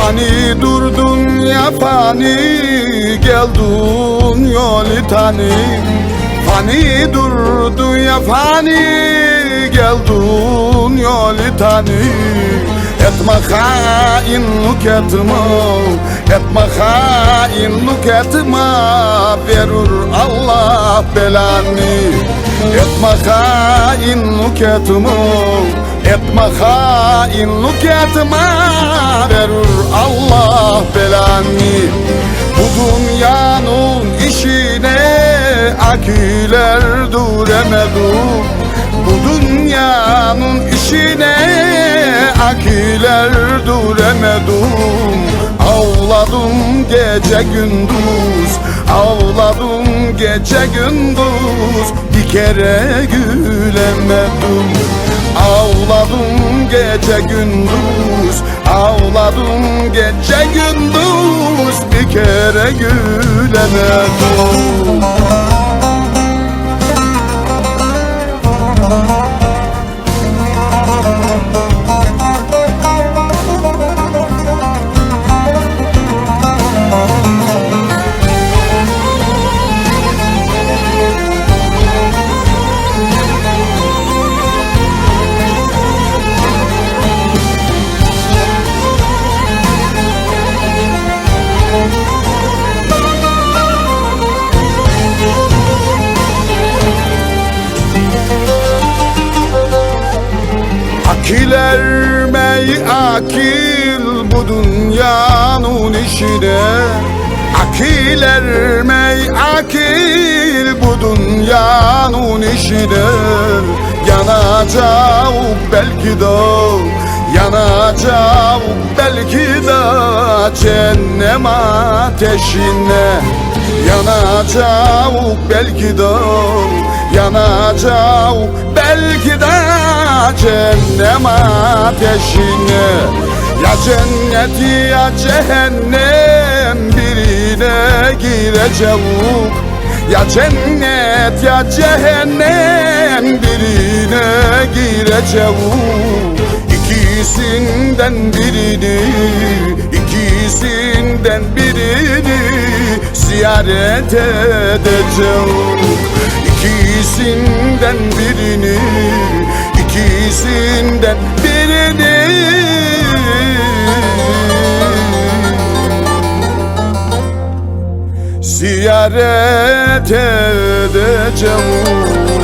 Fani durdun ya fani, geldun yolu tani. Fani durdun ya fani, geldun yolu tani. Etme hainlik etme, etme hainlik etme, verir Allah belanı. Etme hainlik etme, etme hainlik etme, verir Allah belanı. Bu dünyanın işine akiler duremedim. Bu dünyanın işine akiler duremedim. Ağladım gece gündüz, ağladım gece gündüz, bir kere gülemedim. Ağladım gece gündüz, ağladım gece gündüz, bir kere gülemedim. Akil ermey akil bu dünyanın işine. Akil ermey akil bu dünyanın işine. Yanacak belki de, yanacak belki de cehennem ateşine. Yanacak belki de, yanacak belki de cehennem ateşine. Ya cenneti ya cehennem, birine gireceğim. Ya cennet ya cehennem, birine gireceğim. İkisinden birini, ikisinden birini ziyaret edeceğim. İkisinden birini, ikisinden birini ziyaret edeceğim.